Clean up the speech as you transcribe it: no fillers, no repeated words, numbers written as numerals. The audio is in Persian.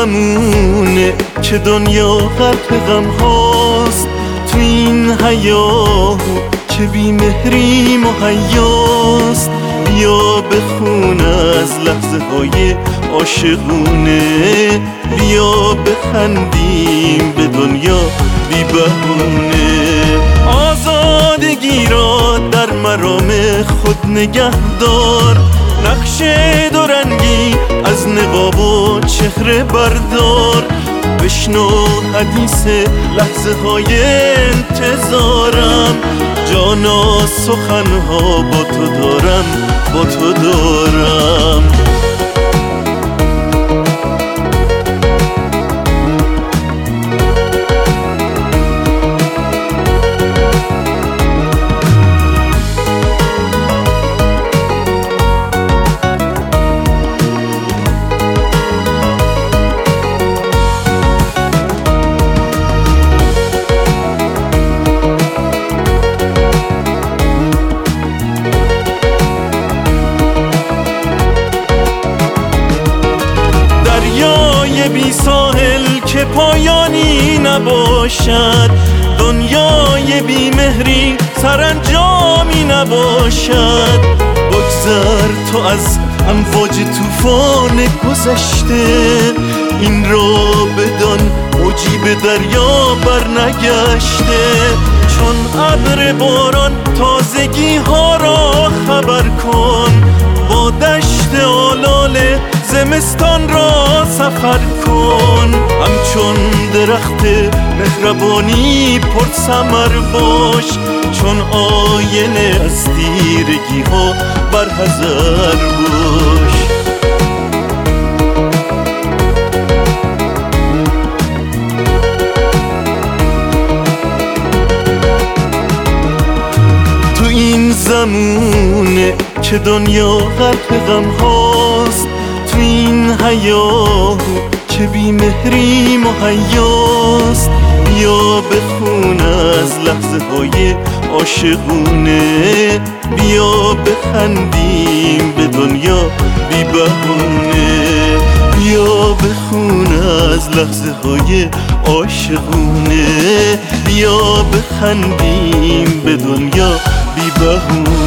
زمونه که دنیا غرق غم هاست، تو این حیات که بی مهری مهیاست. بیا بخون از لحظه های عاشقونه، بیا بخندیم به دنیا بی بهونه. آزادگی را در مرام خود نگه دار، نقش دورنگی از نقاب و چهره بردار. بشنو حدیث لحظه های انتظارم، جانا سخنها با تو دارم، با تو دارم. بی ساحل که پایانی نباشد، دنیای بی مهری سرانجامی نباشد. بگذر تو از امواج طوفان گذشته، این را بدان موجی به دریا برنگشته. چون ابر باران تازگی ها را خبر کن، با دشت آلال زمستان را سفر کن. همچون درخت مهربانی پر ثمر باش، چون آینه از تیرگی ها برحذر باش. تو این زمونه که دنیا غرق غم هاست، تو این حیات که بی مهری مهیاست. بیا بخون از لحظه های عاشقونه، بیا بخندیم به دنیا بی بهونه. بیا بخون از لحظه های عاشقونه، بیا بخندیم به دنیا بی بهونه.